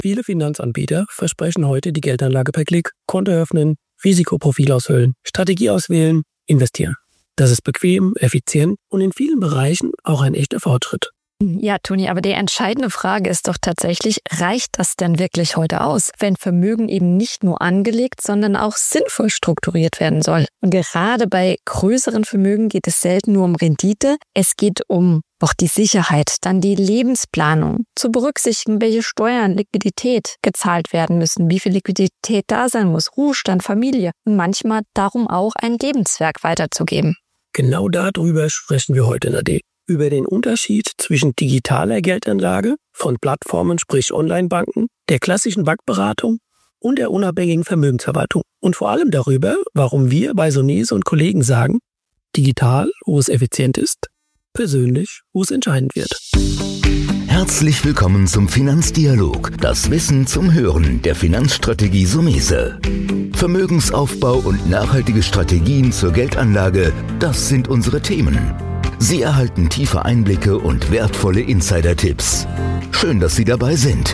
Viele Finanzanbieter versprechen heute die Geldanlage per Klick, Konto öffnen, Risikoprofil aushöhlen, Strategie auswählen, investieren. Das ist bequem, effizient und in vielen Bereichen auch ein echter Fortschritt. Ja, Toni, aber die entscheidende Frage ist doch tatsächlich, reicht das denn wirklich heute aus, wenn Vermögen eben nicht nur angelegt, sondern auch sinnvoll strukturiert werden soll? Und gerade bei größeren Vermögen geht es selten nur um Rendite, es geht um auch die Sicherheit, dann die Lebensplanung, zu berücksichtigen, welche Steuern, Liquidität gezahlt werden müssen, wie viel Liquidität da sein muss, Ruhestand, Familie und manchmal darum auch ein Lebenswerk weiterzugeben. Genau darüber sprechen wir heute in der D. Über den Unterschied zwischen digitaler Geldanlage von Plattformen, sprich Online-Banken, der klassischen Bankberatung und der unabhängigen Vermögensverwaltung. Und vor allem darüber, warum wir bei Sonese und Kollegen sagen, digital, wo es effizient ist, persönlich, wo es entscheidend wird. Herzlich willkommen zum Finanzdialog, das Wissen zum Hören der Finanzstrategie Sonese. Vermögensaufbau und nachhaltige Strategien zur Geldanlage, das sind unsere Themen. Sie erhalten tiefe Einblicke und wertvolle Insider-Tipps. Schön, dass Sie dabei sind.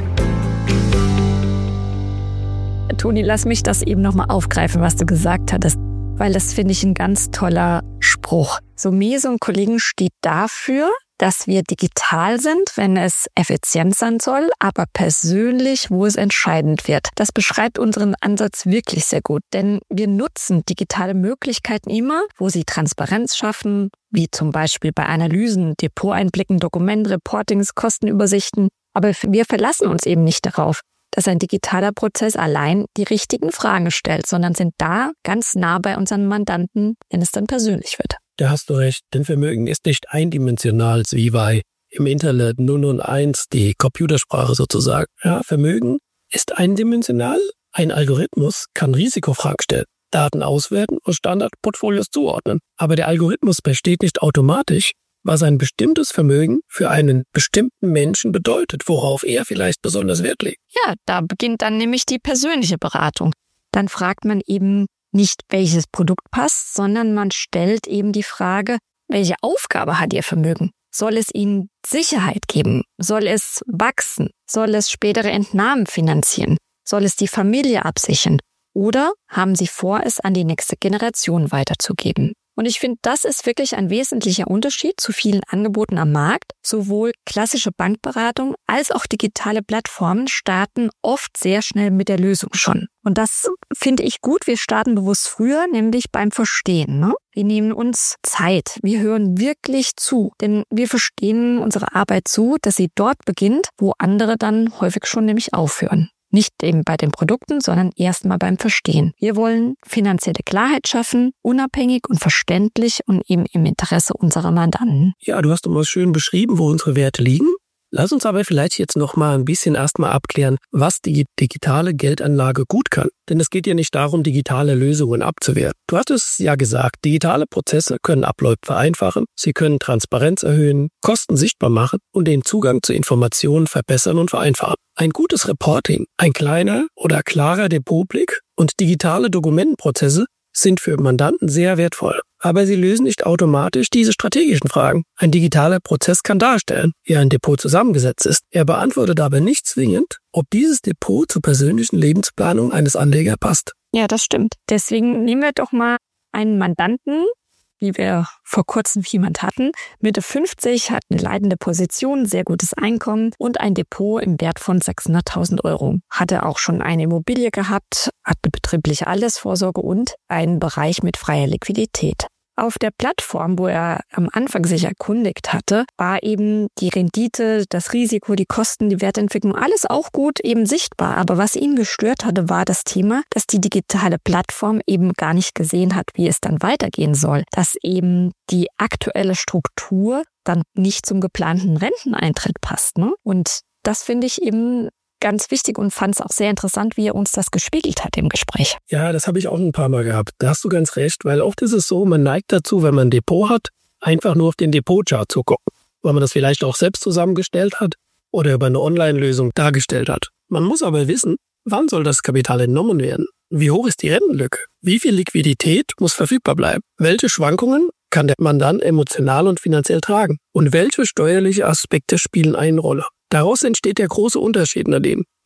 Toni, lass mich das eben nochmal aufgreifen, was du gesagt hattest, weil das finde ich ein ganz toller Spruch. Sonese und Kollegen steht dafür, dass wir digital sind, wenn es effizient sein soll, aber persönlich, wo es entscheidend wird. Das beschreibt unseren Ansatz wirklich sehr gut, denn wir nutzen digitale Möglichkeiten immer, wo sie Transparenz schaffen, wie zum Beispiel bei Analysen, Depoteinblicken, Dokumenten, Reportings, Kostenübersichten. Aber wir verlassen uns eben nicht darauf, dass ein digitaler Prozess allein die richtigen Fragen stellt, sondern sind da ganz nah bei unseren Mandanten, wenn es dann persönlich wird. Da hast du recht, denn Vermögen ist nicht eindimensional, wie bei im Internet 0 und 1, die Computersprache sozusagen. Ja, Vermögen ist eindimensional. Ein Algorithmus kann Risikofragen stellen, Daten auswerten und Standardportfolios zuordnen. Aber der Algorithmus versteht nicht automatisch, was ein bestimmtes Vermögen für einen bestimmten Menschen bedeutet, worauf er vielleicht besonders Wert legt. Ja, da beginnt dann nämlich die persönliche Beratung. Dann fragt man eben nicht, welches Produkt passt, sondern man stellt eben die Frage, welche Aufgabe hat Ihr Vermögen? Soll es Ihnen Sicherheit geben? Soll es wachsen? Soll es spätere Entnahmen finanzieren? Soll es die Familie absichern? Oder haben Sie vor, es an die nächste Generation weiterzugeben? Und ich finde, das ist wirklich ein wesentlicher Unterschied zu vielen Angeboten am Markt. Sowohl klassische Bankberatung als auch digitale Plattformen starten oft sehr schnell mit der Lösung schon. Und das finde ich gut. Wir starten bewusst früher, nämlich beim Verstehen. Ne? Wir nehmen uns Zeit. Wir hören wirklich zu. Denn wir verstehen unsere Arbeit so, dass sie dort beginnt, wo andere dann häufig schon nämlich aufhören. Nicht eben bei den Produkten, sondern erstmal beim Verstehen. Wir wollen finanzielle Klarheit schaffen, unabhängig und verständlich und eben im Interesse unserer Mandanten. Ja, du hast doch mal schön beschrieben, wo unsere Werte liegen. Lass uns aber vielleicht jetzt noch mal ein bisschen erstmal abklären, was die digitale Geldanlage gut kann. Denn es geht ja nicht darum, digitale Lösungen abzuwerten. Du hast es ja gesagt, digitale Prozesse können Abläufe vereinfachen, sie können Transparenz erhöhen, Kosten sichtbar machen und den Zugang zu Informationen verbessern und vereinfachen. Ein gutes Reporting, ein kleiner oder klarer Depotblick und digitale Dokumentenprozesse sind für Mandanten sehr wertvoll. Aber sie lösen nicht automatisch diese strategischen Fragen. Ein digitaler Prozess kann darstellen, wie ein Depot zusammengesetzt ist. Er beantwortet aber nicht zwingend, ob dieses Depot zur persönlichen Lebensplanung eines Anlegers passt. Ja, das stimmt. Deswegen nehmen wir doch mal einen Mandanten, wie wir vor kurzem jemand hatten, Mitte 50, hat eine leitende Position, sehr gutes Einkommen und ein Depot im Wert von 600.000 €. Hatte auch schon eine Immobilie gehabt, hatte betriebliche Altersvorsorge und einen Bereich mit freier Liquidität. Auf der Plattform, wo er am Anfang sich erkundigt hatte, war eben die Rendite, das Risiko, die Kosten, die Wertentwicklung, alles auch gut eben sichtbar. Aber was ihn gestört hatte, war das Thema, dass die digitale Plattform eben gar nicht gesehen hat, wie es dann weitergehen soll. Dass eben die aktuelle Struktur dann nicht zum geplanten Renteneintritt passt, ne? Und das finde ich eben ganz wichtig und fand es auch sehr interessant, wie er uns das gespiegelt hat im Gespräch. Ja, das habe ich auch ein paar Mal gehabt. Da hast du ganz recht, weil oft ist es so, man neigt dazu, wenn man ein Depot hat, einfach nur auf den Depotchart zu gucken, weil man das vielleicht auch selbst zusammengestellt hat oder über eine Online-Lösung dargestellt hat. Man muss aber wissen, wann soll das Kapital entnommen werden? Wie hoch ist die Rentenlücke? Wie viel Liquidität muss verfügbar bleiben? Welche Schwankungen kann der Mandant emotional und finanziell tragen? Und welche steuerliche Aspekte spielen eine Rolle? Daraus entsteht der große Unterschied, Nadine.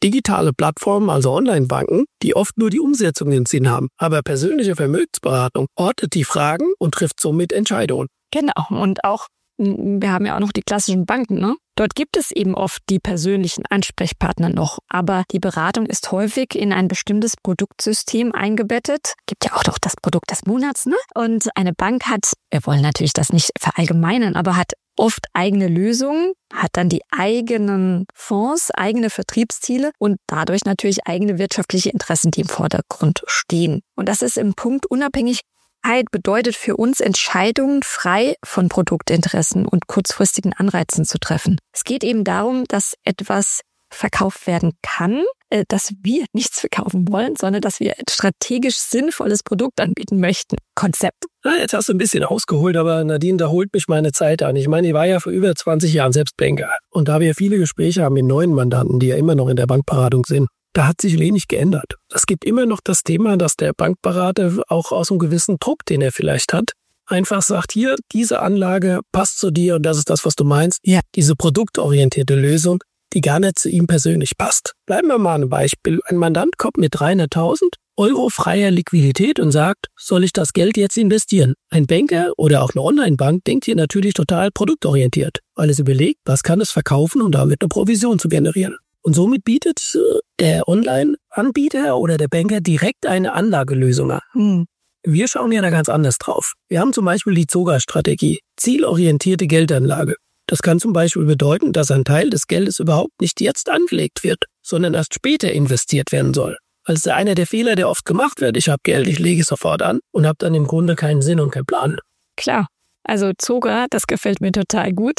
Digitale Plattformen, also Online-Banken, die oft nur die Umsetzung im Sinn haben. Aber persönliche Vermögensberatung ortet die Fragen und trifft somit Entscheidungen. Genau. Und auch, wir haben ja auch noch die klassischen Banken, ne? Dort gibt es eben oft die persönlichen Ansprechpartner noch. Aber die Beratung ist häufig in ein bestimmtes Produktsystem eingebettet. Gibt ja auch noch das Produkt des Monats, ne? Und eine Bank hat, wir wollen natürlich das nicht verallgemeinern, aber hat oft eigene Lösungen, hat dann die eigenen Fonds, eigene Vertriebsziele und dadurch natürlich eigene wirtschaftliche Interessen, die im Vordergrund stehen. Und das ist im Punkt Unabhängigkeit bedeutet für uns, Entscheidungen frei von Produktinteressen und kurzfristigen Anreizen zu treffen. Es geht eben darum, dass etwas verkauft werden kann, dass wir nichts verkaufen wollen, sondern dass wir ein strategisch sinnvolles Produkt anbieten möchten. Konzept. Na, jetzt hast du ein bisschen ausgeholt, aber Nadine, da holt mich meine Zeit an. Ich meine, ich war ja vor über 20 Jahren selbst Banker. Und da wir viele Gespräche haben mit neuen Mandanten, die ja immer noch in der Bankberatung sind, da hat sich wenig geändert. Es gibt immer noch das Thema, dass der Bankberater auch aus einem gewissen Druck, den er vielleicht hat, einfach sagt, hier, diese Anlage passt zu dir und das ist das, was du meinst. Ja. Diese produktorientierte Lösung, die gar nicht zu ihm persönlich passt. Bleiben wir mal ein Beispiel. Ein Mandant kommt mit 300.000 Euro freier Liquidität und sagt, soll ich das Geld jetzt investieren? Ein Banker oder auch eine Online-Bank denkt hier natürlich total produktorientiert, weil es überlegt, was kann es verkaufen, um damit eine Provision zu generieren. Und somit bietet der Online-Anbieter oder der Banker direkt eine Anlagelösung an. Wir schauen ja da ganz anders drauf. Wir haben zum Beispiel die ZOGA-Strategie, zielorientierte Geldanlage. Das kann zum Beispiel bedeuten, dass ein Teil des Geldes überhaupt nicht jetzt angelegt wird, sondern erst später investiert werden soll. Also einer der Fehler, der oft gemacht wird, ich habe Geld, ich lege es sofort an und habe dann im Grunde keinen Sinn und keinen Plan. Klar, also ZOGA, das gefällt mir total gut.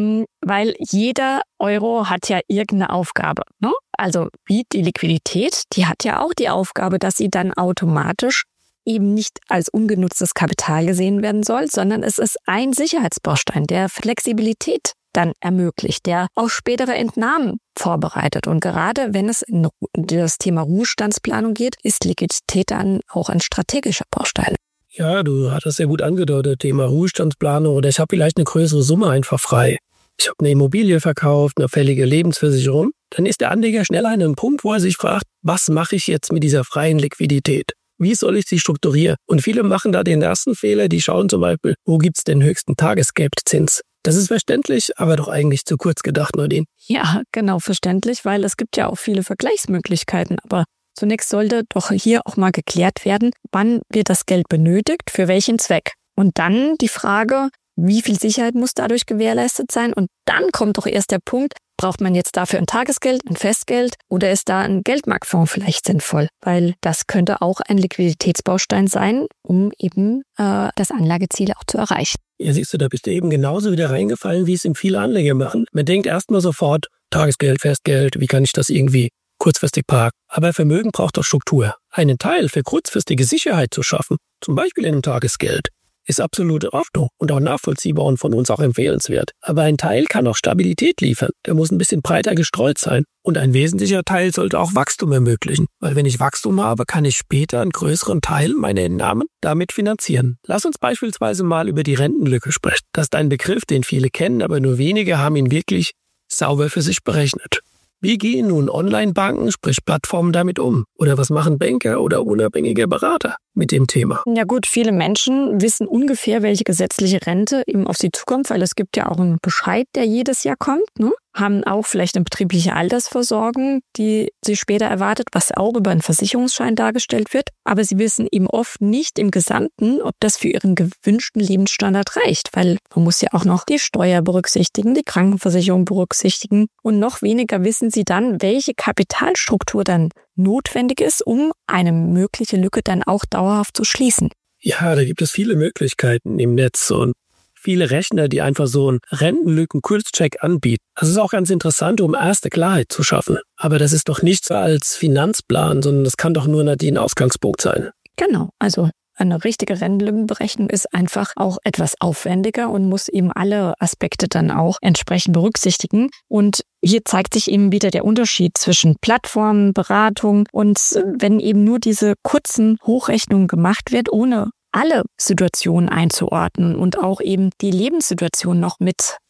Weil jeder Euro hat ja irgendeine Aufgabe, ne? Also wie die Liquidität, die hat ja auch die Aufgabe, dass sie dann automatisch eben nicht als ungenutztes Kapital gesehen werden soll, sondern es ist ein Sicherheitsbaustein, der Flexibilität dann ermöglicht, der auch spätere Entnahmen vorbereitet. Und gerade wenn es in das Thema Ruhestandsplanung geht, ist Liquidität dann auch ein strategischer Baustein. Ja, du hattest sehr gut angedeutet, Thema Ruhestandsplanung oder ich habe vielleicht eine größere Summe einfach frei. Ich habe eine Immobilie verkauft, eine fällige Lebensversicherung. Dann ist der Anleger schnell an einem Punkt, wo er sich fragt, was mache ich jetzt mit dieser freien Liquidität? Wie soll ich sie strukturieren? Und viele machen da den ersten Fehler, die schauen zum Beispiel, wo gibt es den höchsten Tagesgeldzins? Das ist verständlich, aber doch eigentlich zu kurz gedacht, Nadine. Ja, genau, verständlich, weil es gibt ja auch viele Vergleichsmöglichkeiten, aber zunächst sollte doch hier auch mal geklärt werden, wann wird das Geld benötigt, für welchen Zweck. Und dann die Frage, wie viel Sicherheit muss dadurch gewährleistet sein? Und dann kommt doch erst der Punkt, braucht man jetzt dafür ein Tagesgeld, ein Festgeld oder ist da ein Geldmarktfonds vielleicht sinnvoll? Weil das könnte auch ein Liquiditätsbaustein sein, um eben das Anlageziel auch zu erreichen. Ja, siehst du, da bist du eben genauso wieder reingefallen, wie es eben viele Anleger machen. Man denkt erstmal sofort, Tagesgeld, Festgeld, wie kann ich das irgendwie kurzfristig parken? Aber Vermögen braucht doch Struktur. Einen Teil für kurzfristige Sicherheit zu schaffen, zum Beispiel in einem Tagesgeld, ist absolut in Ordnung und auch nachvollziehbar und von uns auch empfehlenswert. Aber ein Teil kann auch Stabilität liefern. Der muss ein bisschen breiter gestreut sein. Und ein wesentlicher Teil sollte auch Wachstum ermöglichen. Weil wenn ich Wachstum habe, kann ich später einen größeren Teil meiner Entnahmen damit finanzieren. Lass uns beispielsweise mal über die Rentenlücke sprechen. Das ist ein Begriff, den viele kennen, aber nur wenige haben ihn wirklich sauber für sich berechnet. Wie gehen nun Online-Banken, sprich Plattformen, damit um? Oder was machen Banker oder unabhängige Berater mit dem Thema? Ja gut, viele Menschen wissen ungefähr, welche gesetzliche Rente eben auf sie zukommt, weil es gibt ja auch einen Bescheid, der jedes Jahr kommt, ne? Haben auch vielleicht eine betriebliche Altersversorgung, die sie später erwartet, was auch über einen Versicherungsschein dargestellt wird. Aber sie wissen eben oft nicht im Gesamten, ob das für ihren gewünschten Lebensstandard reicht, weil man muss ja auch noch die Steuer berücksichtigen, die Krankenversicherung berücksichtigen und noch weniger wissen sie dann, welche Kapitalstruktur dann notwendig ist, um eine mögliche Lücke dann auch dauerhaft zu schließen. Ja, da gibt es viele Möglichkeiten im Netz und viele Rechner, die einfach so einen Rentenlücken-Kurzcheck anbieten. Das ist auch ganz interessant, um erste Klarheit zu schaffen. Aber das ist doch nichts als Finanzplan, sondern das kann doch nur ein Ausgangspunkt sein. Genau, also eine richtige Rentenlückenberechnung ist einfach auch etwas aufwendiger und muss eben alle Aspekte dann auch entsprechend berücksichtigen. Und hier zeigt sich eben wieder der Unterschied zwischen Plattformen, Beratung und wenn eben nur diese kurzen Hochrechnungen gemacht wird, ohne alle Situationen einzuordnen und auch eben die Lebenssituation noch mit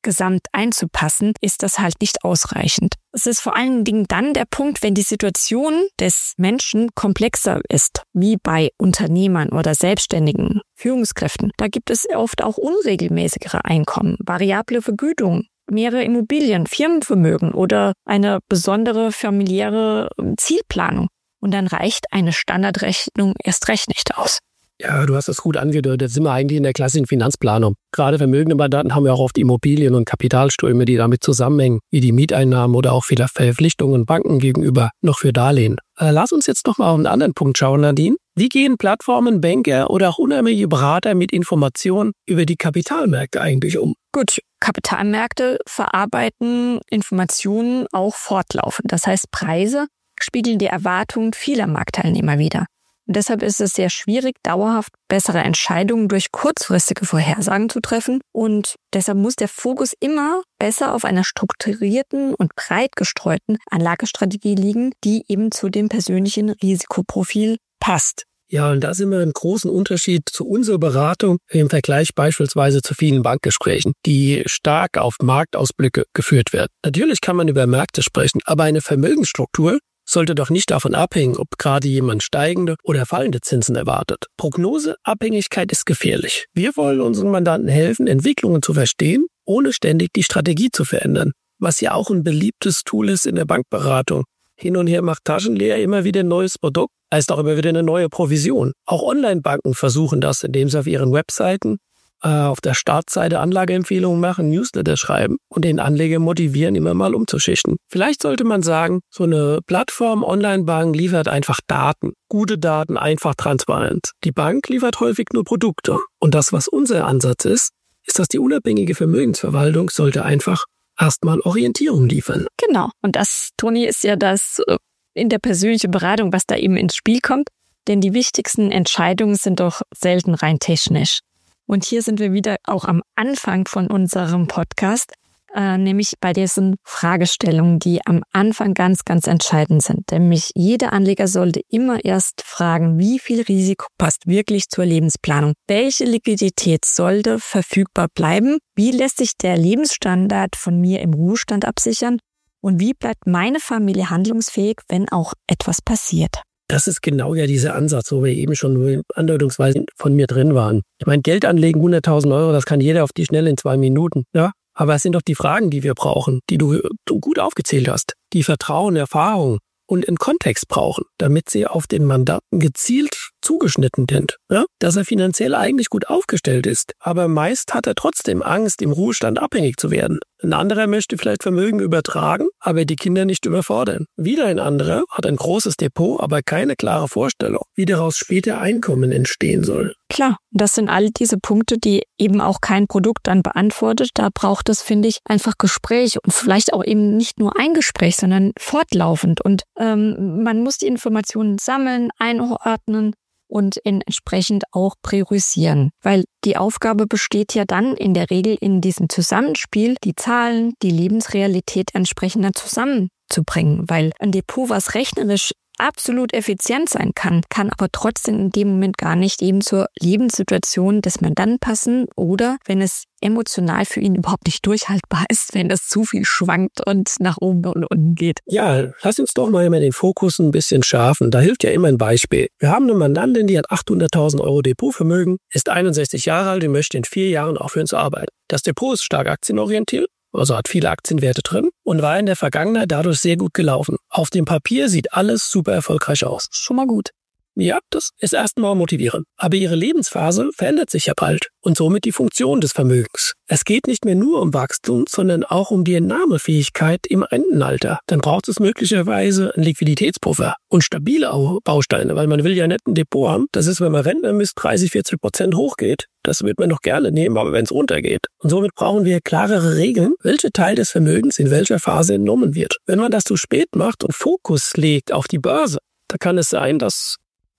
gesamt einzupassen, ist das halt nicht ausreichend. Es ist vor allen Dingen dann der Punkt, wenn die Situation des Menschen komplexer ist, wie bei Unternehmern oder selbstständigen Führungskräften. Da gibt es oft auch unregelmäßigere Einkommen, variable Vergütung, mehrere Immobilien, Firmenvermögen oder eine besondere familiäre Zielplanung. Und dann reicht eine Standardrechnung erst recht nicht aus. Ja, du hast das gut angedeutet. Sind wir eigentlich in der klassischen Finanzplanung. Gerade vermögende Mandanten haben ja auch oft Immobilien und Kapitalströme, die damit zusammenhängen, wie die Mieteinnahmen oder auch viele Verpflichtungen Banken gegenüber noch für Darlehen. Lass uns jetzt noch mal auf einen anderen Punkt schauen, Nadine. Wie gehen Plattformen, Banker oder auch unabhängige Berater mit Informationen über die Kapitalmärkte eigentlich um? Gut, Kapitalmärkte verarbeiten Informationen auch fortlaufend. Das heißt, Preise spiegeln die Erwartungen vieler Marktteilnehmer wider. Und deshalb ist es sehr schwierig, dauerhaft bessere Entscheidungen durch kurzfristige Vorhersagen zu treffen. Und deshalb muss der Fokus immer besser auf einer strukturierten und breit gestreuten Anlagestrategie liegen, die eben zu dem persönlichen Risikoprofil passt. Ja, und da sind wir einen großen Unterschied zu unserer Beratung im Vergleich beispielsweise zu vielen Bankgesprächen, die stark auf Marktausblicke geführt werden. Natürlich kann man über Märkte sprechen, aber eine Vermögensstruktur sollte doch nicht davon abhängen, ob gerade jemand steigende oder fallende Zinsen erwartet. Prognoseabhängigkeit ist gefährlich. Wir wollen unseren Mandanten helfen, Entwicklungen zu verstehen, ohne ständig die Strategie zu verändern, was ja auch ein beliebtes Tool ist in der Bankberatung. Hin und her macht Taschen leer, immer wieder ein neues Produkt, heißt auch immer wieder eine neue Provision. Auch Online-Banken versuchen das, indem sie auf ihren Webseiten auf der Startseite Anlageempfehlungen machen, Newsletter schreiben und den Anleger motivieren, immer mal umzuschichten. Vielleicht sollte man sagen, so eine Plattform, Online-Bank liefert einfach Daten. Gute Daten, einfach transparent. Die Bank liefert häufig nur Produkte. Und das, was unser Ansatz ist, dass die unabhängige Vermögensverwaltung sollte einfach erstmal Orientierung liefern. Genau. Und das, Toni, ist ja das in der persönlichen Beratung, was da eben ins Spiel kommt. Denn die wichtigsten Entscheidungen sind doch selten rein technisch. Und hier sind wir wieder auch am Anfang von unserem Podcast, nämlich bei diesen Fragestellungen, die am Anfang ganz, ganz entscheidend sind. Nämlich jeder Anleger sollte immer erst fragen, wie viel Risiko passt wirklich zur Lebensplanung? Welche Liquidität sollte verfügbar bleiben? Wie lässt sich der Lebensstandard von mir im Ruhestand absichern? Und wie bleibt meine Familie handlungsfähig, wenn auch etwas passiert? Das ist genau ja dieser Ansatz, wo wir eben schon andeutungsweise von mir drin waren. Ich meine, Geld anlegen, 100.000 Euro, das kann jeder auf die Schnelle in 2 Minuten. Ja? Aber es sind doch die Fragen, die wir brauchen, die du gut aufgezählt hast. Die Vertrauen, Erfahrung und einen Kontext brauchen, damit sie auf den Mandanten gezielt zugeschnitten sind. Ja? Dass er finanziell eigentlich gut aufgestellt ist, aber meist hat er trotzdem Angst, im Ruhestand abhängig zu werden. Ein anderer möchte vielleicht Vermögen übertragen, aber die Kinder nicht überfordern. Wieder ein anderer hat ein großes Depot, aber keine klare Vorstellung, wie daraus später Einkommen entstehen soll. Klar, das sind all diese Punkte, die eben auch kein Produkt dann beantwortet. Da braucht es, finde ich, einfach Gespräch und vielleicht auch eben nicht nur ein Gespräch, sondern fortlaufend. Und man muss die Informationen sammeln, einordnen und entsprechend auch priorisieren. Weil die Aufgabe besteht ja dann in der Regel in diesem Zusammenspiel, die Zahlen, die Lebensrealität entsprechend zusammenzubringen. Weil ein Depot, was rechnerisch absolut effizient sein kann aber trotzdem in dem Moment gar nicht eben zur Lebenssituation des Mandanten passen oder wenn es emotional für ihn überhaupt nicht durchhaltbar ist, wenn das zu viel schwankt und nach oben und unten geht. Ja, lass uns doch mal den Fokus ein bisschen schärfen. Da hilft ja immer ein Beispiel. Wir haben eine Mandantin, die hat 800.000 Euro Depotvermögen, ist 61 Jahre alt und möchte in 4 Jahren aufhören zu arbeiten. Das Depot ist stark aktienorientiert. Also hat viele Aktienwerte drin und war in der Vergangenheit dadurch sehr gut gelaufen. Auf dem Papier sieht alles super erfolgreich aus. Schon mal gut. Ja, das ist erstmal motivierend. Aber ihre Lebensphase verändert sich ja bald und somit die Funktion des Vermögens. Es geht nicht mehr nur um Wachstum, sondern auch um die Entnahmefähigkeit im Rentenalter. Dann braucht es möglicherweise einen Liquiditätspuffer und stabile Bausteine, weil man will ja nicht ein Depot haben. Das ist, wenn man Rentner bis 30-40% hochgeht. Das wird man doch gerne nehmen, aber wenn es runtergeht. Und somit brauchen wir klarere Regeln, welcher Teil des Vermögens in welcher Phase entnommen wird. Wenn man das zu spät macht und Fokus legt auf die Börse, da kann es sein, dass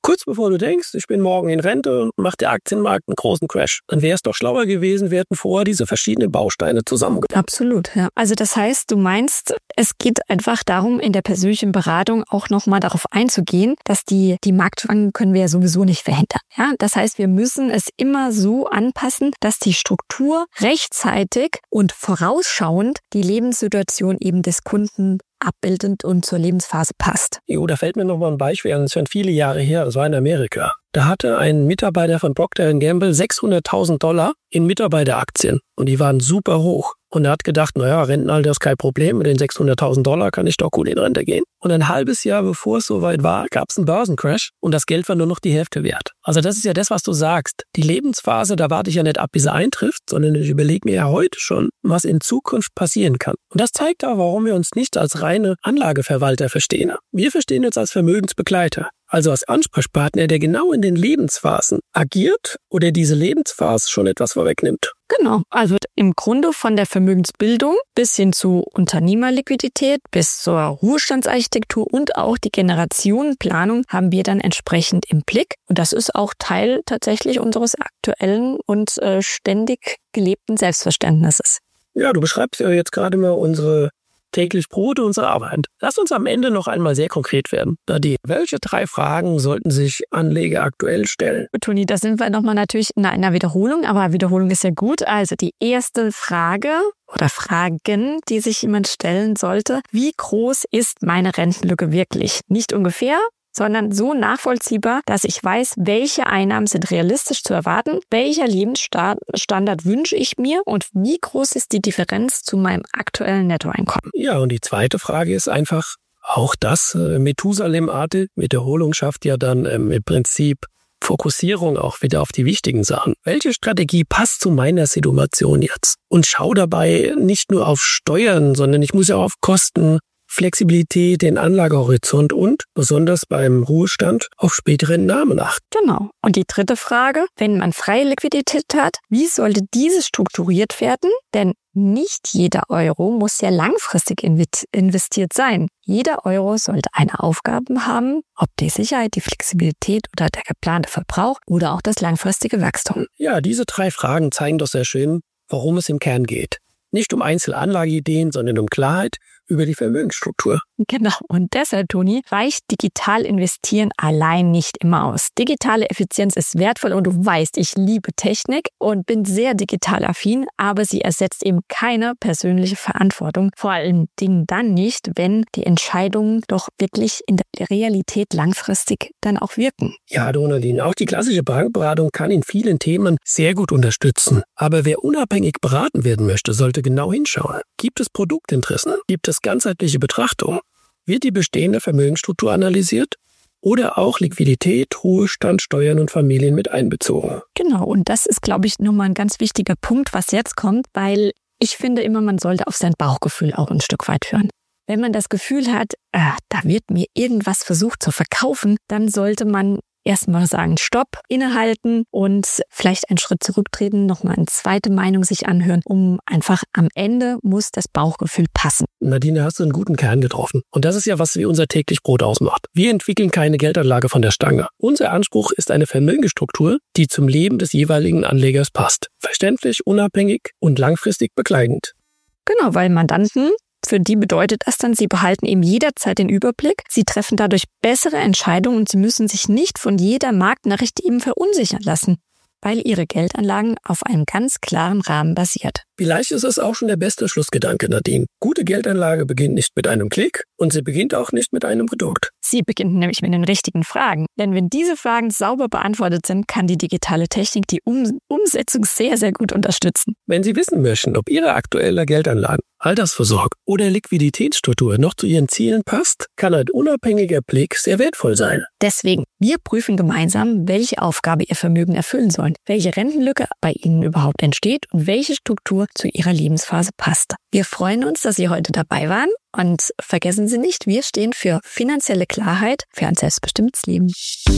Kurz bevor du denkst, ich bin morgen in Rente und macht der Aktienmarkt einen großen Crash, dann wäre es doch schlauer gewesen, wir hätten vorher diese verschiedenen Bausteine zusammengebracht. Absolut, ja. Also das heißt, du meinst, es geht einfach darum, in der persönlichen Beratung auch nochmal darauf einzugehen, dass die Marktschwankungen können wir ja sowieso nicht verhindern. Ja? Das heißt, wir müssen es immer so anpassen, dass die Struktur rechtzeitig und vorausschauend die Lebenssituation eben des Kunden abbildend und zur Lebensphase passt. Jo, da fällt mir noch mal ein Beispiel an, das ist schon viele Jahre her, das war in Amerika. Da hatte ein Mitarbeiter von Procter & Gamble $600.000 in Mitarbeiteraktien und die waren super hoch. Und er hat gedacht, naja, Rentenalter ist kein Problem, mit den $600.000 kann ich doch gut in Rente gehen. Und ein halbes Jahr bevor es soweit war, gab es einen Börsencrash und das Geld war nur noch die Hälfte wert. Also das ist ja das, was du sagst. Die Lebensphase, da warte ich ja nicht ab, bis sie eintrifft, sondern ich überlege mir ja heute schon, was in Zukunft passieren kann. Und das zeigt auch, warum wir uns nicht als reine Anlageverwalter verstehen. Wir verstehen uns als Vermögensbegleiter. Also als Ansprechpartner, der genau in den Lebensphasen agiert oder diese Lebensphase schon etwas vorwegnimmt. Genau, also im Grunde von der Vermögensbildung bis hin zu Unternehmerliquidität bis zur Ruhestandsarchitektur und auch die Generationenplanung haben wir dann entsprechend im Blick. Und das ist auch Teil tatsächlich unseres aktuellen und ständig gelebten Selbstverständnisses. Ja, du beschreibst ja jetzt gerade mal unsere täglich Brot, unsere Arbeit. Lass uns am Ende noch einmal sehr konkret werden. Nadine, welche 3 Fragen sollten sich Anleger aktuell stellen? Toni, da sind wir nochmal natürlich in einer Wiederholung, aber Wiederholung ist ja gut. Also die erste Frage oder Fragen, die sich jemand stellen sollte: Wie groß ist meine Rentenlücke wirklich? Nicht ungefähr, sondern so nachvollziehbar, dass ich weiß, welche Einnahmen sind realistisch zu erwarten, welcher Lebensstandard wünsche ich mir und wie groß ist die Differenz zu meinem aktuellen Nettoeinkommen. Ja, und die zweite Frage ist einfach auch das Methusalem-artige Wiederholung schafft ja dann im Prinzip Fokussierung auch wieder auf die wichtigen Sachen. Welche Strategie passt zu meiner Situation jetzt? Und schau dabei nicht nur auf Steuern, sondern ich muss ja auf Kosten, Flexibilität, den Anlagehorizont und besonders beim Ruhestand auf spätere Entnahmen achten. Genau. Und die dritte Frage: Wenn man freie Liquidität hat, wie sollte diese strukturiert werden? Denn nicht jeder Euro muss ja langfristig investiert sein. Jeder Euro sollte eine Aufgabe haben, ob die Sicherheit, die Flexibilität oder der geplante Verbrauch oder auch das langfristige Wachstum. Ja, diese 3 Fragen zeigen doch sehr schön, worum es im Kern geht. Nicht um einzelne Anlageideen, sondern um Klarheit über die Vermögensstruktur. Genau. Und deshalb, Toni, reicht digital investieren allein nicht immer aus. Digitale Effizienz ist wertvoll und du weißt, ich liebe Technik und bin sehr digital affin, aber sie ersetzt eben keine persönliche Verantwortung. Vor allen Dingen dann nicht, wenn die Entscheidungen doch wirklich in der Realität langfristig dann auch wirken. Ja, Nadine, auch die klassische Bankberatung kann in vielen Themen sehr gut unterstützen. Aber wer unabhängig beraten werden möchte, sollte genau hinschauen. Gibt es Produktinteressen? Gibt es ganzheitliche Betrachtung? Wird die bestehende Vermögensstruktur analysiert? Oder auch Liquidität, Ruhestand, Steuern und Familien mit einbezogen? Genau, und das ist, glaube ich, nochmal ein ganz wichtiger Punkt, was jetzt kommt, weil ich finde immer, man sollte auf sein Bauchgefühl auch ein Stück weit hören. Wenn man das Gefühl hat, da wird mir irgendwas versucht zu verkaufen, dann sollte man erstmal sagen, Stopp, innehalten und vielleicht einen Schritt zurücktreten, nochmal eine zweite Meinung sich anhören, um einfach am Ende muss das Bauchgefühl passen. Nadine, hast du einen guten Kern getroffen. Und das ist ja, was wie unser täglich Brot ausmacht. Wir entwickeln keine Geldanlage von der Stange. Unser Anspruch ist eine Vermögensstruktur, die zum Leben des jeweiligen Anlegers passt. Verständlich, unabhängig und langfristig begleitend. Genau, weil Mandanten, für die bedeutet das dann, sie behalten eben jederzeit den Überblick, sie treffen dadurch bessere Entscheidungen und sie müssen sich nicht von jeder Marktnachricht eben verunsichern lassen, weil ihre Geldanlagen auf einem ganz klaren Rahmen basiert. Vielleicht ist es auch schon der beste Schlussgedanke, Nadine. Gute Geldanlage beginnt nicht mit einem Klick und sie beginnt auch nicht mit einem Produkt. Sie beginnt nämlich mit den richtigen Fragen. Denn wenn diese Fragen sauber beantwortet sind, kann die digitale Technik die Umsetzung sehr, sehr gut unterstützen. Wenn Sie wissen möchten, ob Ihre aktuelle Geldanlage, Altersvorsorge oder Liquiditätsstruktur noch zu Ihren Zielen passt, kann ein unabhängiger Blick sehr wertvoll sein. Deswegen, wir prüfen gemeinsam, welche Aufgabe Ihr Vermögen erfüllen soll, welche Rentenlücke bei Ihnen überhaupt entsteht und welche Struktur zu Ihrer Lebensphase passt. Wir freuen uns, dass Sie heute dabei waren und vergessen Sie nicht, wir stehen für finanzielle Klarheit für ein selbstbestimmtes Leben.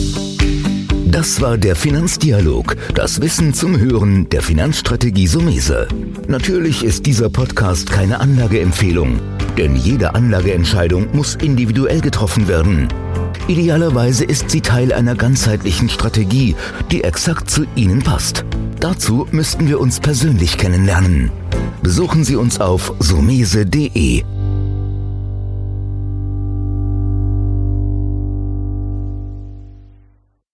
Das war der Finanzdialog, das Wissen zum Hören der Finanzstrategie Sumese. Natürlich ist dieser Podcast keine Anlageempfehlung, denn jede Anlageentscheidung muss individuell getroffen werden. Idealerweise ist sie Teil einer ganzheitlichen Strategie, die exakt zu Ihnen passt. Dazu müssten wir uns persönlich kennenlernen. Besuchen Sie uns auf somese.de.